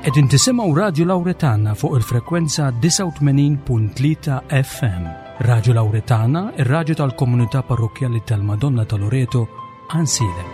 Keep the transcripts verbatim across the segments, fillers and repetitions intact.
Qegħdin tisimgħu Radju Lawretana fuq il-frekwenza tisa' u tmenin punt tlieta F M. Radju Lawretana, ir-radju tal-Komunità Parrokjali tal-Madonna ta' Loreto, Ansilem.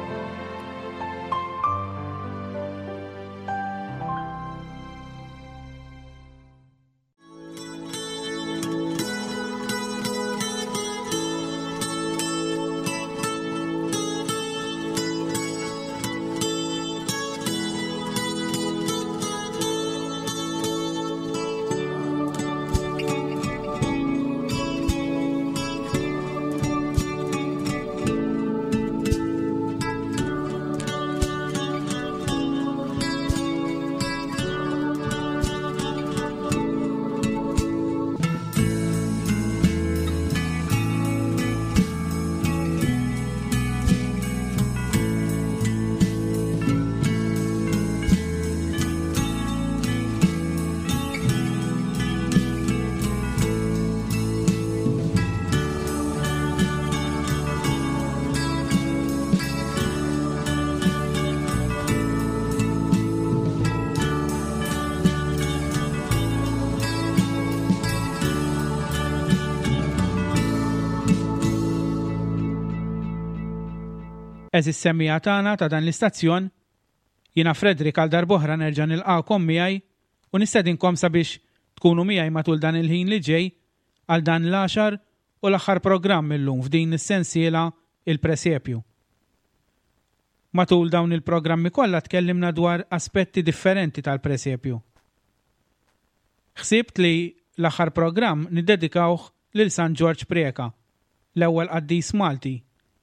Eżis semmija tagħna ta' dan l-istazzjon, jiena Fredrik għal darb'oħra nerġa' nilqgħukom miegħi u nistedinkom sabiex tkunu miegħi matul dan il-ħin li ġej għal dan l-għaxar u l-aħħar programm illum f'din is-sensiela il-Presepju. Matul dawn il-programmi kollha tkellimna dwar aspetti differenti tal-Presepju. Ħsibt li l-aħħar programm niddedikawh lil San George Preka, l-ewwel qaddis Malti.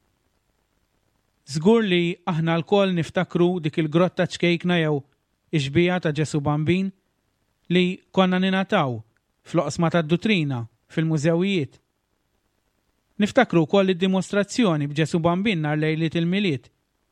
Żgur li aħna lkoll niftakru dik il-grotta ċkejkna jew ix-xbija ta' Ġesu Bambin li konna ninataw fl-oqsma tad-Dutrina fil-mużewijiet. Niftakru wkoll id-dimostrazzjoni b'Ġesu Bambin nhar lejliet il-miliet.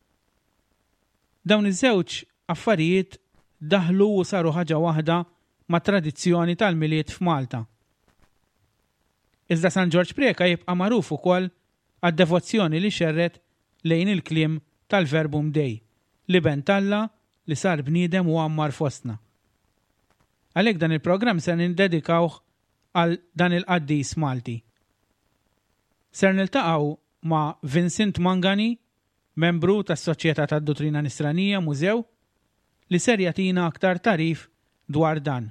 Dawn iż-żewġ affarijiet daħlu u saru ħaġa waħda ma' tradizzjoni tal-miliet f'Malta. Iżda San George Preka jibqa' magħruf ukoll għad-devozzjoni li xerret lejn il-kliem tal-Verbum Dei li bentalla li sar bniedem u għammar fostna. Għalhekk dan il-programm se nindedikawh għal dan il-qaddis Malti. Ser niltaqgħu ma' Vincent Mangani, membru tas-Soċjetà tad-Dottrina Nisranija Mużew, li ser jagħtina aktar tarif dwar dan.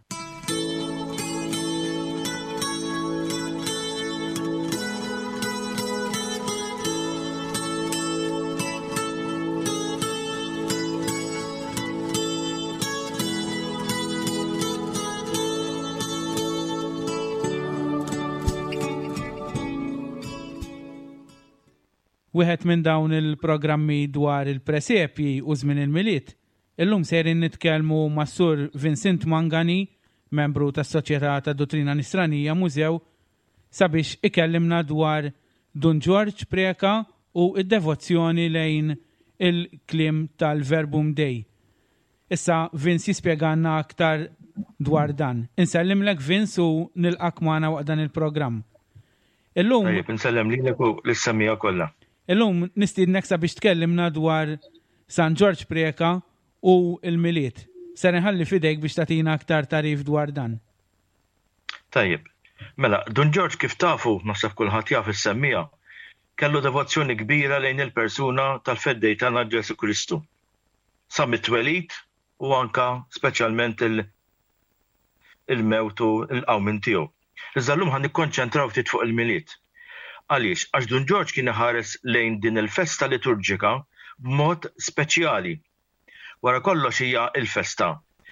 Wieħed minn dawn il-programmi dwar il-presepji u żmien il-miliet, illum sejrin nitkellmu mas-Sur Vincent Mangani, membru tas-Soċjetà tad-Dottrina Nisranija Mużew, sabiex ikellimna dwar Dun George Preka u id-devozzjoni lejn il-kliem tal-Verbum Dei. Issa Vince jispjegalna aktar dwar dan. Insellimlek Vince u nilqak magħna waqt dan il-programm. Illum insellem lilek u lis-semmija kollha. Illum nistiednek sabiex tkellimna dwar San George Preka u l-miliet. Se nħalli fidejk biex tagħtina aktar tarif dwar dan. Tajjeb. Mela, Dun George kif tafu, naħseb kulħadd jaf is-semmija, kellu devozzjoni kbira lejn il-persuna tal-feddej tagħna Ġesu Kristu. Sa mit-twelid u anka speċjalment il-mewtu il-qawmin tiegħu. Iżda llum ħan nikkonċentraw ftit fuq il-miliet. Għaliex, għax Dun George kien iħares lejn din il-festa liturġika b'mod speċjali. Wara kollox hija il-festa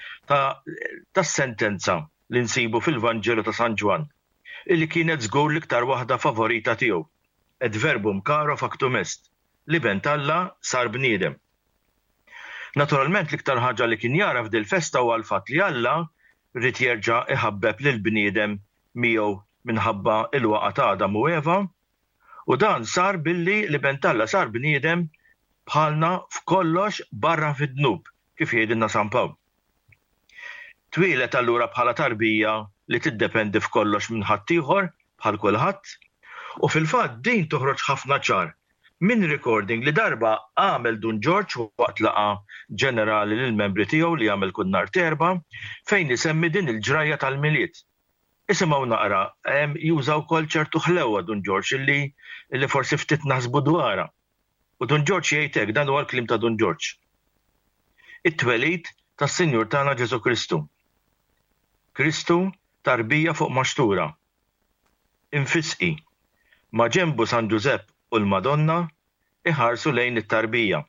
tas-sentenza li nsibu fil-Vanġelu ta' San Ġwan, illi kienet żgur l-iktar waħda favorita tiegħu. Et verbum caro factum est, li bentalla sar bniedem. Naturalment l-iktar ħaġa li kien jara f'dil festa huwa l-fatt li Alla rrid jerġa' iħabbeb lil bniedem miegħu minħabba il-waqa' ta' Adam u Eva, u dan sar billi li bentalla sar bniedem bħalna f'kollox barra fid-dnub, kif jgħidilna San Pawl. Twilet allura bħala tarbija li tiddependi f'kollox minn ħadd ieħor bħal kulħadd, u fil-fatt din toħroġ ħafna ċar Min recording li darba għamel Dun George waqt laqa ġenerali lill-membri tiegħu li għamel kull nhar terba fejn isemmi din il-ġrajja tal-miliet. Isimgħu naqra, jużaw wkoll ċertu ħlewwa Dun George illi illi forsi ftit naħsbu dwarha. U Dun George jgħid hekk, dan huwa l-kliem ta' Dun George. It-twelid tas-Sinjur tagħna Ġesu Kristu. Kristu tarbija fuq maxtura. Infisqi ma' ġenbu San Giuseppe u l-Madonna iħarsu lejn it-tarbija.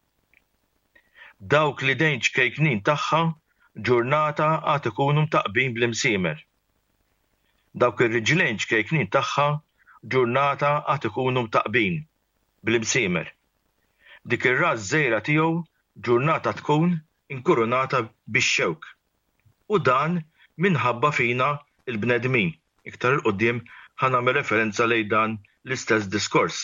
Dawk li dejn ċkejknin tagħha ġurnata għad ikunu mtaqbin bl-imsiemer. Dawk ir-riġlejn ċkejknin tagħha ġurnata għad ikunu mtaqbin bl-imsiemer. Dik ir-ras żgħira tiegħu ġurnata tkun inkurunata bix-xewk. U dan minħabba fina il-bnedmin. Iktar il-qudiem ħanagħmel referenza lejn dan l-istess diskors.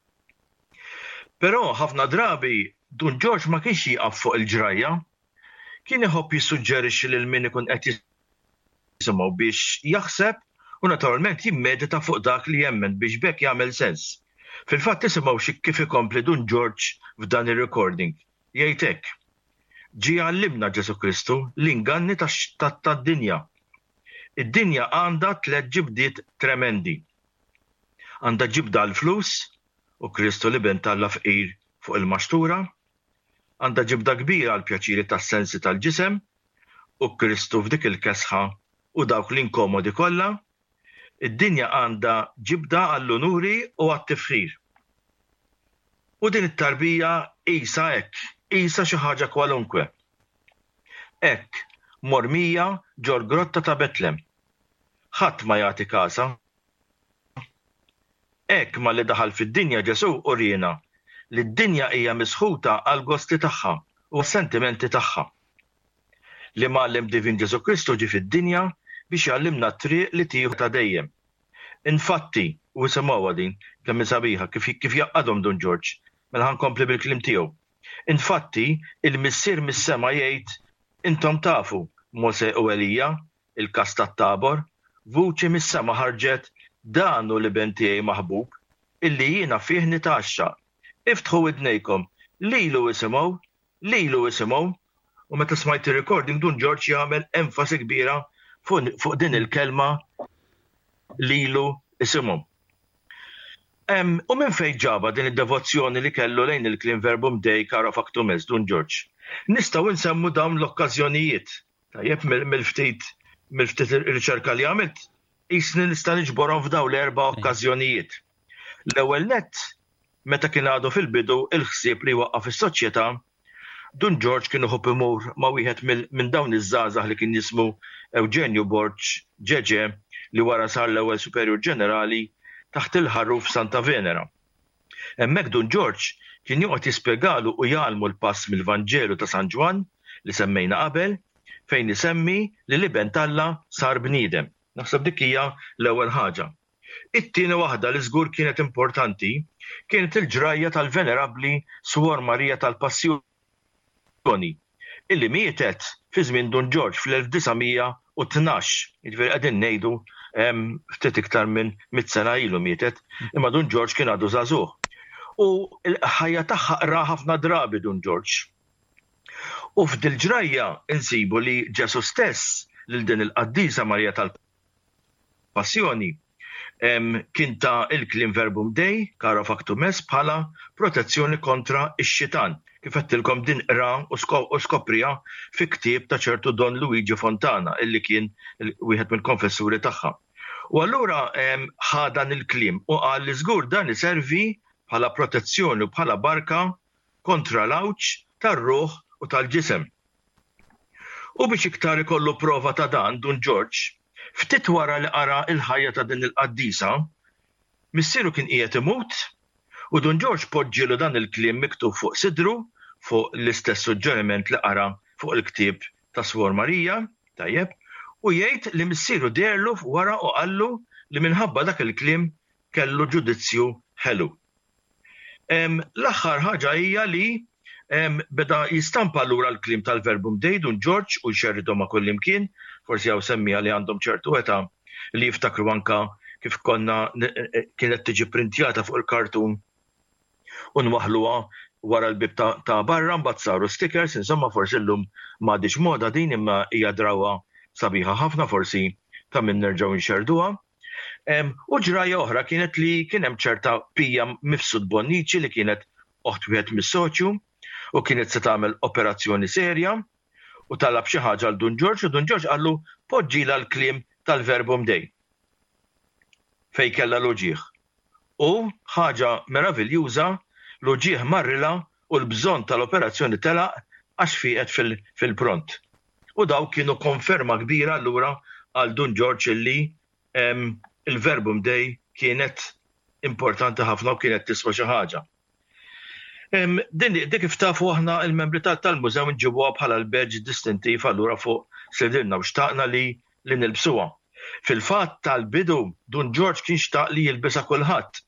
Però ħafna drabi Dun George ma kienx jieqaf fuq il-ġrajja, kien iħobb jissuġġerixxi lil min ikun qed jisimgħu biex jaħseb u naturalment jimmedita fuq dak li jemmen biex bekk jagħmel sens. Fil-fatt isimgħu xi kif ikompli Dun George f'dan ir-recording. Jgħid hekk: Ġie għallimna Ġesu Kristu l-inganni tad-dinja. Id-dinja għandha tliet ġibdiet tremendi. Għandha ġibda l-flus u Kristu li ben talla fqir fuq il-maxtura, għandha ġibda kbira għal pjaċiri tas-sensi tal-ġisem u Kristu f'dik il-kesħa u dawk l-inkomodi kollha, id-dinja għandha ġibda għall-unuri u għat-tifħir. U din it-tarbija qisha hekk, qisha xi ħaġa kwalunkwe. Hekk mormija ġol grotta ta' Betlem. Ħadd ma jagħti kasa. Hekk ma li daħal fid-dinja Ġesu urina li d-dinja hija misħuta għal gosti tagħha u s-sentimenti tagħha. Li Mgħallem Divin Ġesu Kristu ġie fid-dinja biex jgħallimna t-triq li tieħu ta' dejjem. Infatti, u semgħuha din kemm sabiħa kif kif jaqadhom Dun George, mela ħankompli bil-kliem tiegħu. Infatti, il-missier mis-sema jgħid intom tafu Mose u Elija, il-każ tat-Tabor, vuċi mis-sema ħarġet dan hu l-iben tiegħi maħbub illi jiena fih nitaxxa. Iftħu widnejkom, lilu isimgħu, lilu isimgħu. U meta smajt ir-recording Dun George jagħmel enfasi kbira fuq din il-kelma lilu isimgħu. U minn fejn ġaba din id-devozzjoni li kellu lejn il-kliem verbum Dei kara factum est Dun George? Nistgħu nsemmu dawn l-okkażjonijiet. Tajjeb mill-ftit mill-ftit ir-riċerka li għamilt, qisni nista' niġborhom f'dawn l-erba' okkażjonijiet. L-ewwel nett, meta kien għadu fil-bidu il-ħsieb li waqqaf is-soċjetà, Dun George kien iħobb imur ma' wieħed minn dawn iż-żgħażagħ li kien jismu Eugenio Borg Ġeġe li wara sar l-ewwel Superjur Ġenerali taħt il-ħarruf Santa Venera. Hemmhekk Dun George kien joqgħod jispjegalu u jgħallmu l-pass mill-Vanġelu ta' San Ġwan li semmejna qabel fejn isemmi li l-iben Alla sar bniedem. Naħseb dik hija l-ewwel ħaġa. It-tieni waħda li żgur kienet importanti kienet il-ġrajja tal-Venerabbli Suor Marija tal-Passjoni illi mietet fi żmien Dun George fl-elf tisgħomija u tnax. Jiġifieri qegħdin ngħidu ftit iktar minn mit sena ilu mietet, imma Dun George kien għadu żagħżugħ. U l-ħajja tagħha qra ħafna drabi Dun George. U f'dil-ġrajja insibu li Ġesu stess lil din il-Qaddisa Marija tal-Passjoni kien ta' il-kliem verbum Dei kara factum est bħala protezzjoni kontra x-xitan. Kif qedtilkom din qra u skoprija fi ktieb ta' ċertu Don Luigi Fontana illi kien wieħed mill-konfessuri tagħha. U allura ħa dan il-kliem u qal li żgur dan iservi bħala protezzjoni u bħala barka kontra l-għawġ tar-ruħ u tal-ġisem. U biex iktar ikollu prova ta' dan Dun George, ftit wara li qara il-ħajja ta' din il-qaddisa, missieru kien qiegħed imut u Dun George poġġielu dan il-kliem miktub fuq sidru fuq l-istess suġġeriment li qara fuq il-ktieb ta' Suor Marija, tajjeb, u jgħid li missieru derlu wara u qallu li minħabba dak il-kliem kellu ġudizzju ħelu. L-aħħar ħaġa hija li beda jistampa lura l-kliem tal-verbum Dei Dun George u jxerridhom ma' kull imkien, forsi hawn semmija li għandhom ċertu età li jiftakru anke kif konna kienet tiġi printjata fuq il-kartun u nwaħluha wara l-bib ta', ta barra mbagħad saru stickers, insomma forsi llum m'għadix moda din imma hija drawwa sabiħa ħafna forsi ta' min nerġgħu nxerduha. Um, u ġraja oħra kienet li kien hemm ċerta Pija Mifsud Bonnici li kienet oħt wieħed mis-soċju u kienet se tagħmel operazzjoni serja u talab xi ħaġa għal Dun George u Dun George qallu poġġila l-kliem tal-Verbum Dei fejn kellha l-uġigħ. U ħaġa meraviljuża l-uġigħ marrila u l-bżonn tal-operazzjoni telaq għax fieqet fil-pront. U daw kienu konferma kbira allura għal Dun George illi um, il-Verbum Dei kienet importanti ħafna u kienet tiswa xi ħaġa. Um, din dik kif tafu aħna il-membri tal-mużew nġibuha bħala l-badge distintiv allura fuq sedilna u xtaqna li li nilbsuha. Fil-fatt tal-bidu Dun George kien xtaq li jilbisha kulħadd.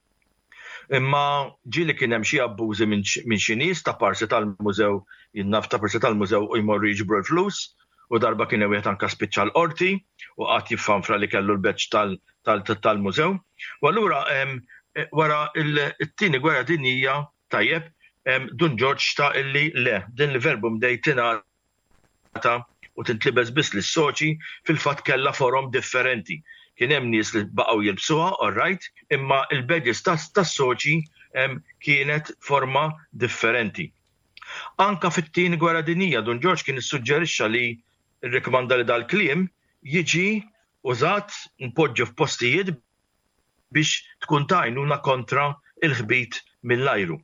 Imma ġieli kien hemm xi abbużi minn xi nies ta' parsi tal-mużew, jinnaf ta' parsi tal-mużew u jmorru jiġbru l-flus u darba kien hemm wieħed anke spiċċa l-qorti u qatt jiffanfra li kellu l-badge tal-mużew. U allura wara t-tieni gwerra dinjija tajjeb, Dun George xtaq illi le, din il-Verbum Dei tingħata u tintlibes biss lis-soċi fil-fatt kellha forom differenti. Kien hemm nies li baqgħu jilbsuha, all right, imma l-badges tas-soċi kienet forma differenti. Anka fit-tieni gwerra dinjija Dun George kien issuġġerixxa li rrikomanda li dal-kliem jiġi użat npoġġu f'postijiet biex tkun ta' għajnuna kontra il-ħbit mill-ajru.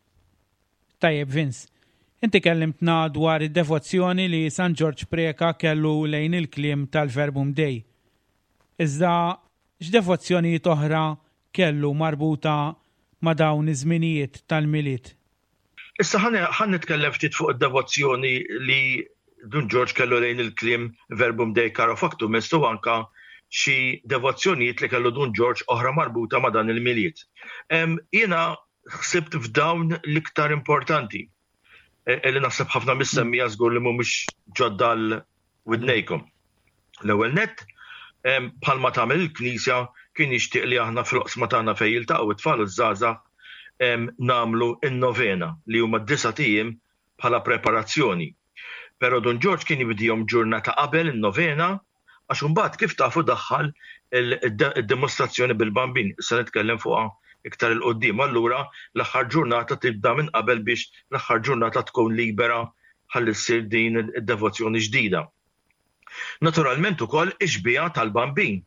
Tajjeb Vince, inti kellimtna dwar id-devozzjoni li San George Preka kellu lejn il-kliem tal-Verbum Dei. Iżda x'devozzjonijiet oħra kellu marbuta ma' dawn iż-żminijiet tal-miliet? Issa ħan nitkellem ftit fuq id-devozzjoni li Dun George kellu lejn il-kliem Verbum Dei Caro Factum u anka xi devozzjonijiet li kellu Dun George oħra marbuta ma' dan il-miliet. Jiena ħsibt f'dawn l-iktar importanti. Li naħseb ħafna mis-semmija żgur li mhumiex ġodda l-widnejkom. L-ewwel nett, bħalma tagħmel il-Knisja kien jixtieq li aħna fl-oqsma tagħna fejn jiltaqgħu it-tfal u żgħażagħ nagħmlu n-novena li huma d-disa' tiem bħala preparazzjoni. Però Dun George kien jibdihom ġurnata qabel in-novena għax imbagħad kif tafu daħħal id-dimostrazzjoni bil-bambin. Issa nitkellem fuqha iktar il-qoddim. Allura l-aħħar ġurnata tibda minn qabel biex l-aħħar ġurnata tkun libera ħalli ssir din id-devozzjoni ġdida. Naturalment ukoll ix-xbija tal-bambin.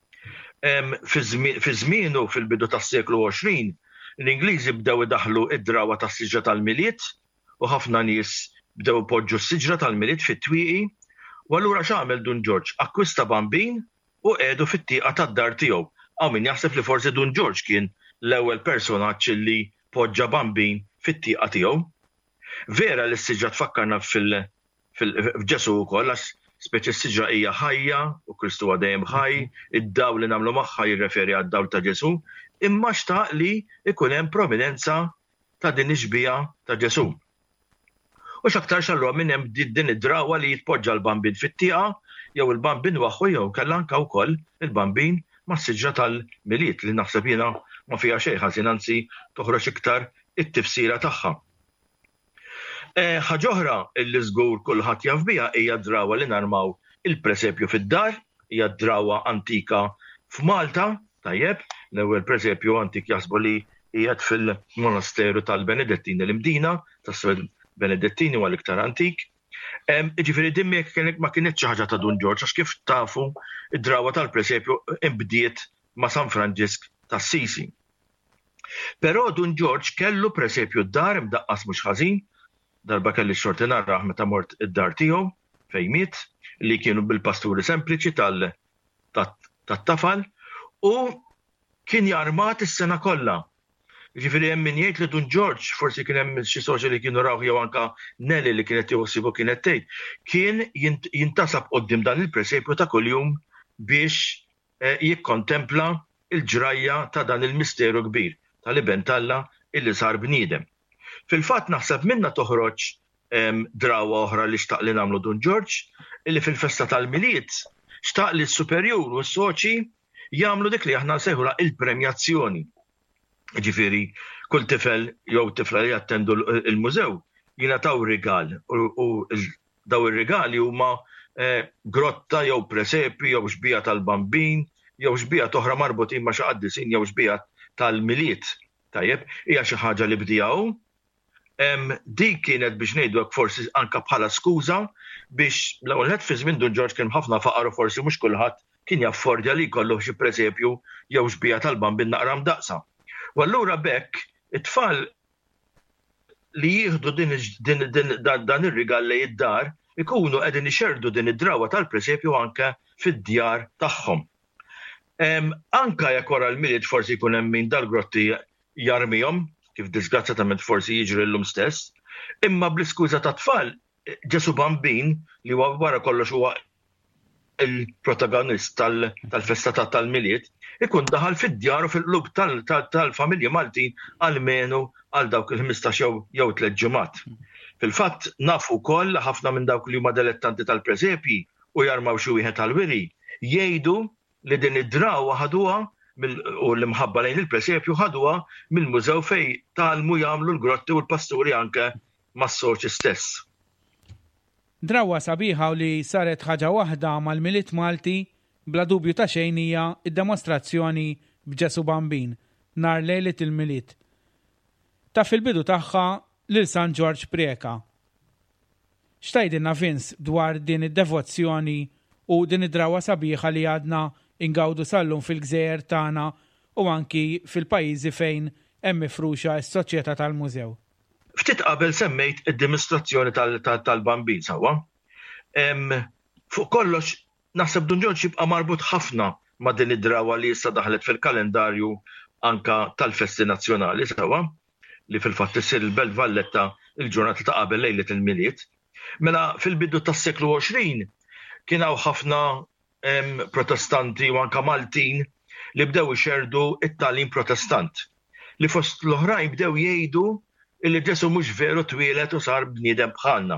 Fi żmienu fil-bidu tas-seklu għoxrin, l-Ingliżi bdew idaħħlu id-drawwa tas-siġra tal-miliet u ħafna nies bdew ipoġġu s-siġra tal-miliet fit-twieqi u allura x'għamel Dun George? Akkwista bambin u qiegħdu fit-tieqa tad-dar tiegħu. Hawn min jaħseb li forsi Dun George kien l-ewwel personaġġ li poġġa bambin fit-tieqa tiegħu. Vera li s-siġra tfakkarna fil-Ġesu wkoll għax speċi s-siġra hija ħajja u Kristu huwa dejjem ħaj, id-dawl li nagħmlu magħha jirreferi għad-dawl ta' Ġesu, imma xtaq li ikun hemm prominenza ta' din ix-xbija ta' Ġesu. U x'aktar xallura minn hemm din id-drawwa li jitpoġġa l-bambin fit-tieqa jew il-bambin waħħu jew kellha anke wkoll il-bambin mas-siġra tal-miliet li naħseb jiena ma fiha xejn ħażin anzi toħroġ iktar it-tifsira tagħha. Ħaġa oħra li żgur kulħadd jaf biha hija d-drawwa li narmaw il-presepju fid-dar, hija d-drawwa antika f'Malta, tajjeb, l-ewwel presepju antik jaħsbu li qiegħed fil-monasteru tal-Benedettini l-Imdina, tas-Benedettini huwa l-iktar antik. Ġifieri din ma kienitx xi ħaġa ta' Dun George għax kif tafu id-drawwa tal-presepju imbdiet ma' San Franġisk tas-Sisi. Però Dun George kellu presepju d-dar imdaqqas mhux ħażin, darba kelli xorti narraħ meta mort id-dar tiegħu fejn miet li kienu bil-pasturi sempliċi tat-tafal u kien jarmat is-sena kollha. Ġifieri hemm min jgħid li Dun George forsi kien hemm xi soċi li kienu raw jew anke Nelly li kienet jħossibu kienet tgħid, kien jintasab quddiem dan il-presepju ta' kuljum biex jikkontempla il-ġrajja ta' dan il-misteru kbir tal-iben Alla illi sar bniedem. Fil-fatt naħseb minna toħroġ drawwa oħra li xtaq li nagħmlu Dun George illi fil-festa tal-miliet xtaq li s-superjur u s-soċi jagħmlu dik li aħna nsejħula il-premjazzjoni. Ġifieri kull tifel jew tifla li jattendu l-mużew jingħataw rigal u daw ir-rigali huma grotta jew presepi jew xbija tal-bambin jew xbija toħra marbutin ma' xi qaddisin jew xbija tal-miliet. Tajjeb, hija xi ħaġa li bdiegħu. Dik kienet biex ngħidu hekk forsi anke bħala skuża biex l-ewwel ħadd fi żmien Dun George kien ħafna faqar u forsi mhux kulħadd kien jaffordja li jkollu xi presepju jew xbija tal-bambin naqra mdaqsa. U allura bekk it-tfal li jieħdu dan ir-rigal lejn id-dar ikunu qegħdin ixerdu din id-drawwa tal-presepju anke fid-djar tagħhom. Anke jekk wara l-milied forsi jkun hemm min dal-grotti jarmihom, kif disgrazzjatament forsi jiġri llum stess, imma bl-iskuża ta' tfal Ġesu Bambin li huwa wara kollox huwa il-protagonist tal-festa tal-milied ikun daħal fid-djar u fil-qlub tal-familji Maltin almenu għal dawk il-ħmistax jew tliet ġimgħat. Fil-fatt nafu wkoll ħafna minn dawk li huma dilettanti tal-preżepji u jarmaw xi wieħed tal-wiri jgħidu li din id-drawwa ħaduha u l-imħabba lejn il-presepju ħaduha mill-mużew fejn talmu jagħmlu l-grotti u l-pasturi anke mas-soċi stess. Drawwa sabiħa u li saret ħaġa waħda mal-miliet Malti bla dubju ta' xejn hija id-demostrazzjoni b'Ġesu Bambin nhar lejlet il-miliet. Ta' fil-bidu tagħha lil San George Preka. X'tgħidilna Vince dwar din id-devozzjoni u din id-drawwa sabiħa li għadna ingawdu sal-lum fil-gżejjer tagħna u anki fil-pajjiżi fejn hemm mifruxa s-soċjetà tal-mużew. Ftit qabel semmejt id-dimostrazzjoni tal-bambin sewwa. Fuq kollox naħseb Dun George jibqa' marbut ħafna ma' din id-drawwa li issa daħlet fil-kalendarju anka tal-festi nazzjonali sewwa li fil-fatt issir il-Belt Valletta il-ġurnata ta' qabel lejlet il-milied. Mela fil-bidu tas-seklu għoxrin kien hawn ħafna protestanti u anka Maltin li bdew ixerdu it-tagħlim protestant li fost l-oħrajn bdew jgħidu illi Ġesu mhux veru twieled u sar bniedem bħalna.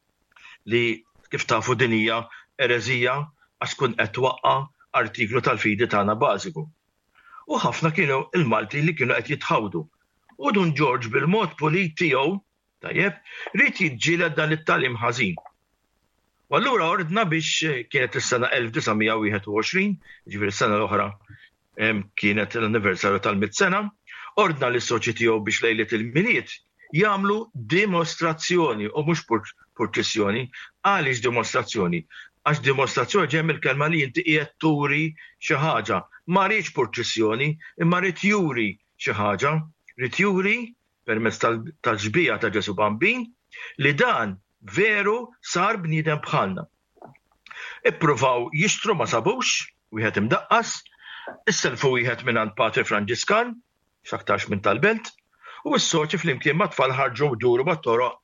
Li kif tafu din hija ereżija għax tkun qed twaqqa' artiklu tal-fidi tagħna bażiku. U ħafna kienu il-Malti li kienu qed jitħawdu. U Dun George bil-mod pulit tiegħu tajjeb rid jiġġieled dan it-tagħlim ħażin. U allura ordna biex kienet is-sena elf tisa' wieħed u għoxrin, ġifieri s-sena l-oħra kienet l-anniversarju tal-miet sena, ordna lis-soċi tiegħu biex lejlet il-milied jagħmlu dimostrazzjoni u mhux purċissjoni. Għaliex dimostrazzjoni? Għax dimostrazzjoni ġej mill-kelma li inti qiegħed turi xi ħaġa. Ma rridx purċissjoni, imma rid juri xi ħaġa, rid juri permezz tal-ġbija ta' Ġesu Bambin li dan veru sar bniedem bħalna. Ippruvaw jixtru ma sabux, wieħed imdaqqas, isselfu wieħed minn Patri Franġiskan, x'aktarx minn tal-belt, u s-soċi flimkien ma' tfal ħarġu jduru mat-toroq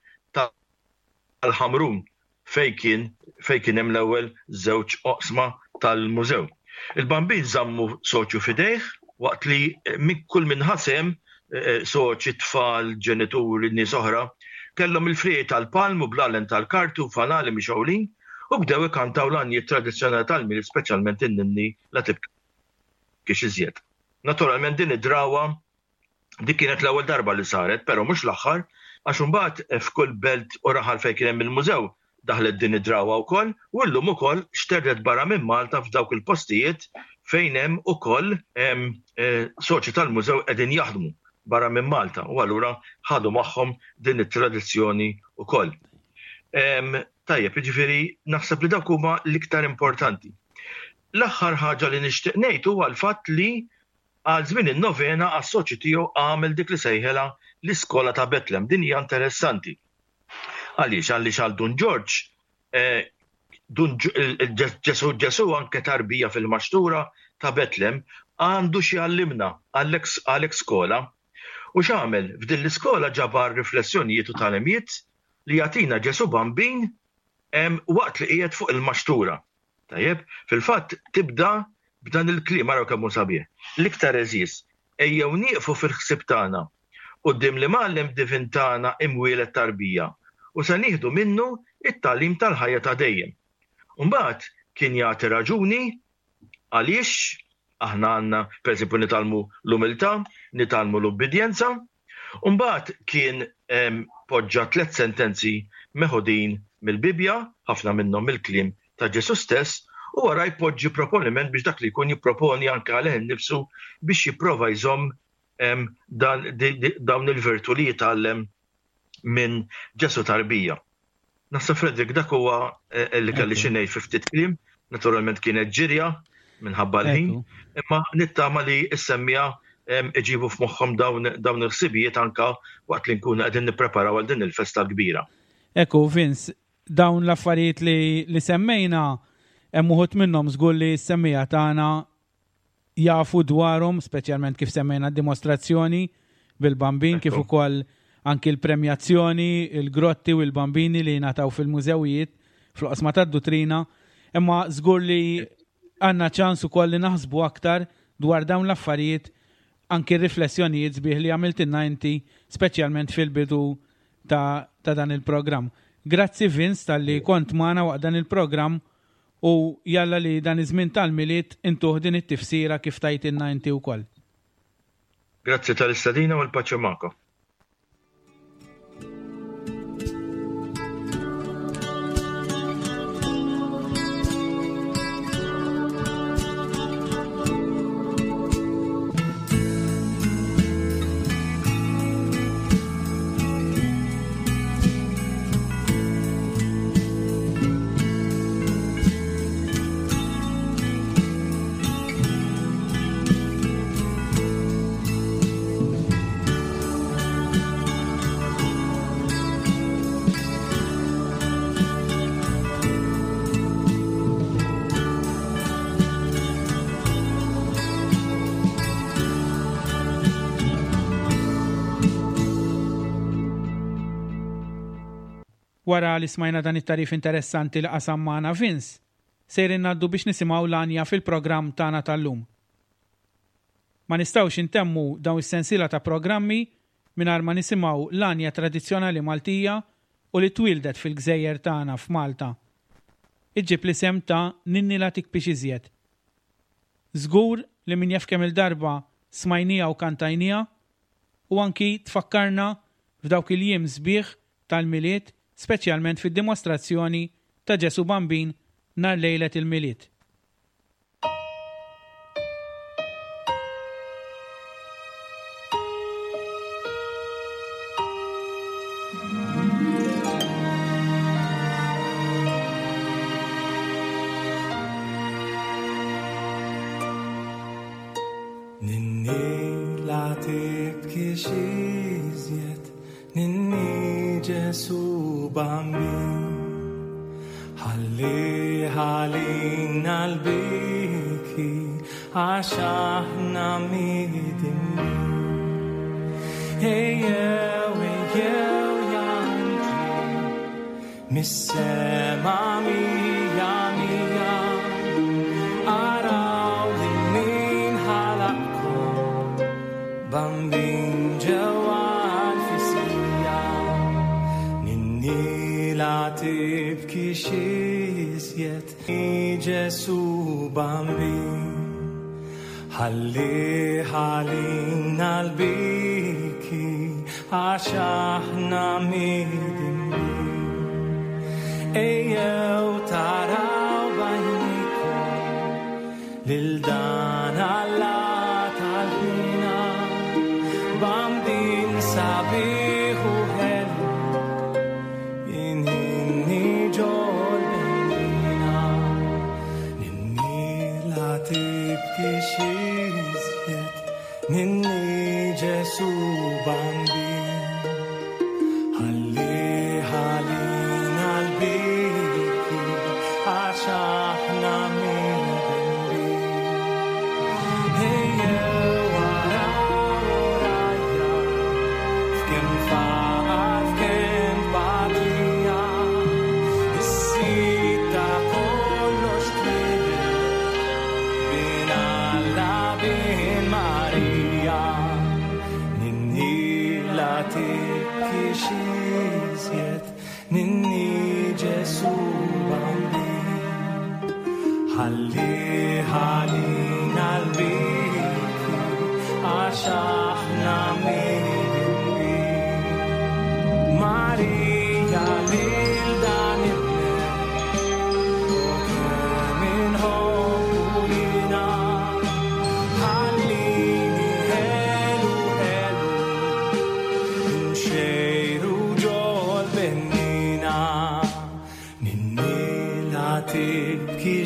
tal-Ħamrun fejn kien fejn kien hemm l-ewwel żewġ oqsma tal-mużew. Il-Bambin żammu soċju fidejh waqt li min kull min ħasem soċi, tfal, ġenituri, nies oħra kellhom il-friq tal-palm u bl-għalen tal-kartu fanali mixewlin u bdew ikantaw l-għanjiet tradizzjonali tal-milied speċjalment in-ninni la tibkix iżjed. Naturalment din id-drawwa dik kienet l-ewwel darba li saret, però mhux l-aħħar, għax imbagħad f'kull belt u raħal fejn kien hemm il-mużew daħlet din id-drawwa wkoll u llum ukoll xterret barra minn Malta f'dawk il-postijiet fejn hemm ukoll soċi tal-mużew qegħdin jaħdmu barra minn Malta u allura ħadu magħhom din it-tradizzjoni wkoll. Tajjeb, jiġifieri naħseb li dawk huma l-iktar importanti. L-aħħar ħaġa li nixtieq ngħid huwa l-fatt li għal żmien in-novena għas-soċi tiegħu għamel dik li sejħela l-iskola ta' Bethlehem. Din hija interessanti. Għaliex għaliex għal Dun George Ġesu anke tarbija fil-maxtura ta' Bethlehem għandu xi għallimna għal skola u x'għamel f'din l-iskola ġabar riflessjonijiet u talimiet li jagħtina Ġesu Bambin waqt li qiegħed fuq il-maxtura. Tajjeb, fil-fatt tibda b'dan il-kliem araw kemm hu sabiħ. L-iktar eżiż ejjew nieqfu fil-ħsieb tagħna quddiem li mgħallem divin tagħna imwieled tarbija u se nieħdu minnu it-tagħlim tal-ħajja ta' dejjem. Imbagħad kien jagħti raġuni għaliex aħna għandna pereżempju nitalmu l-umiltà, nitalmu l-ubbidjenza, u mbagħad kien poġġa tliet sentenzi meħudin mill-Bibja, ħafna minnhom mill-kliem ta' Ġesu stess, u wara jpoġġi proponiment biex dak li jkun jipproponi anke għalih innifsu biex jipprova jżomm dawn il-virtu li jitgħallem minn Ġesu tarbija. Nasa Fredrik dak huwa li kelli xi ngħid fi ftit kliem, naturalment kienet ġirja minħabba l-ħin, imma nittama li issemmija iġibu f'moħħhom dawn il-ħsibijiet anke waqt li nkunu qegħdin nippreparaw għal din il-festa l-kbira. Ekku, Vince, dawn l-affarijiet li semmejna hemm uħud minnhom żgur li s-semmija tagħna jafu dwarhom, speċjalment kif semmejna d-dimostrazzjoni bil-bambin, kif ukoll anki l-premjazzjoni, il-grotti u l-bambini li jingħataw fil-mużewijiet fl-qosma tad-Dutrina, imma żgur li għandna ċans ukoll li naħsbu aktar dwar dawn l-affarijiet anki riflessjonijiet sbieħ li għamiltilna inti speċjalment fil-bidu ta', ta dan il-programm. Grazzi Vince tal-li kont magħna waqt dan il-programm u jalla li dan iż-żmien tal-miliet intuħ din it-tifsira kif tajtilna inti wkoll. Grazzi tal-istadina u l-paċi magħkom. Wara li smajna dan it-tarif interessanti li qasam magħna Vince, sejrin ngħaddu biex nisimgħu l-għanja fil-programm tagħna tal-lum. Ma nistgħux intemmu dawn is-sensiela ta' programmi mingħajr ma nisimgħu l-għanja tradizzjonali Maltija u li twildet fil-gżejjer tagħna f'Malta. Iġġib l-isem ta' Ninni Latik biex iżjed. Żgur li min jaf kemm il-darba smajnija u kantajnija u anki tfakkarna f'dawk il-jiem sbieħ tal-miliet, speċjalment fid-dimostrazzjoni ta' Ġesu Bambin nhar lejlet il-miliet. Ninni latik biex iżjed, Ninni Ġesu Bambin, ħalli ħalina l-biki għax aħna midinni. Ejjew, ejjew janti mis-sema mija mija, araw li min ħalaqkom bambin ġewwa la tibki xizjet Ġesu Bambin, ħalli ħalina l-biki għax aħna midinni. Ejjew taraw bajnikom lil dan Alla tal-ħina, Bambin sabiħ u ħelu tibki xizjet, Ninni Ġesu Bambin, ħalli ħalina l-biki għax aħna midinni. Ejjew waraw rajja f'kemm faqar f'kemm batija, is-sit ta' kollox twieled bin Alla bin Marija. Ninni latik xizjet, Ninni Ġesu Bambin, ħalli ħalina l-biki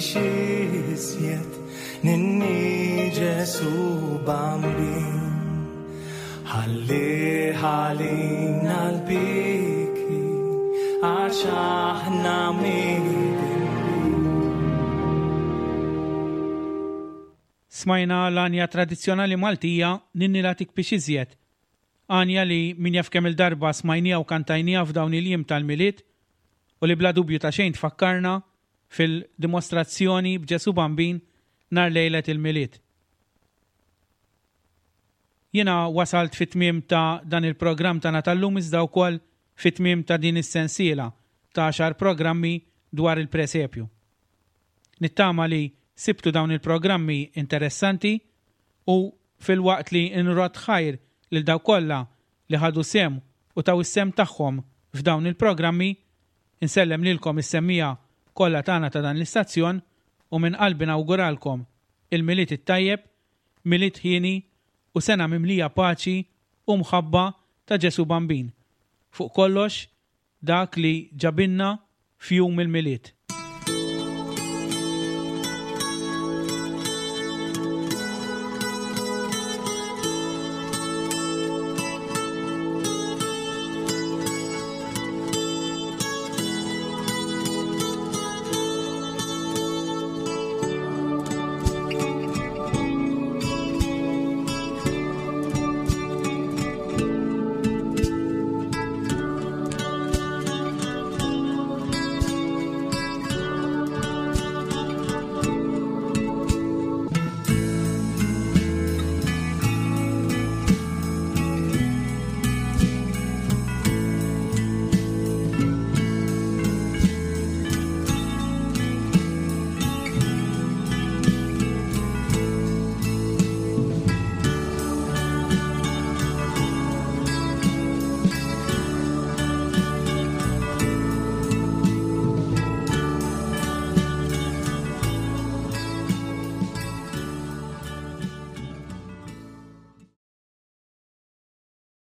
iżjed ninni Ġesu bambin ħalli ħalina l-biki għax aħna midin. Smajna l-anja tradizzjonali Maltija ninni latik biex iżjed. Anja li min jaf kemm il-darba smajnija u kantajnija f'dawn il-jiem tal-miliet u li bla dubju ta' xejn tfakkarna fil-dimostrazzjoni b'Ġesu bambin nar lejlet il-miliet. Jiena wasalt fit-tmiem ta' dan il-programm ta' natallum iżda wkoll fit-tmiem ta' din is-sensiela ta' għaxar programmi dwar il-presepju. Nittama li sibtu dawn il-programmi interessanti u fil-waqt li nrod ħajr lil daw kollha li ħadu sem u taw is-sem tagħhom f'dawn il-programmi, insellem lilkom is-semmija kollha tagħna ta' dan l-istazzjon u minn qalbi nawguralkom il-miliet it-tajjeb, miliet ħieni u sena mimlija paċi u mħabba ta' Ġesu bambin. Fuq kollox dak li ġabinna f'jum il-miliet.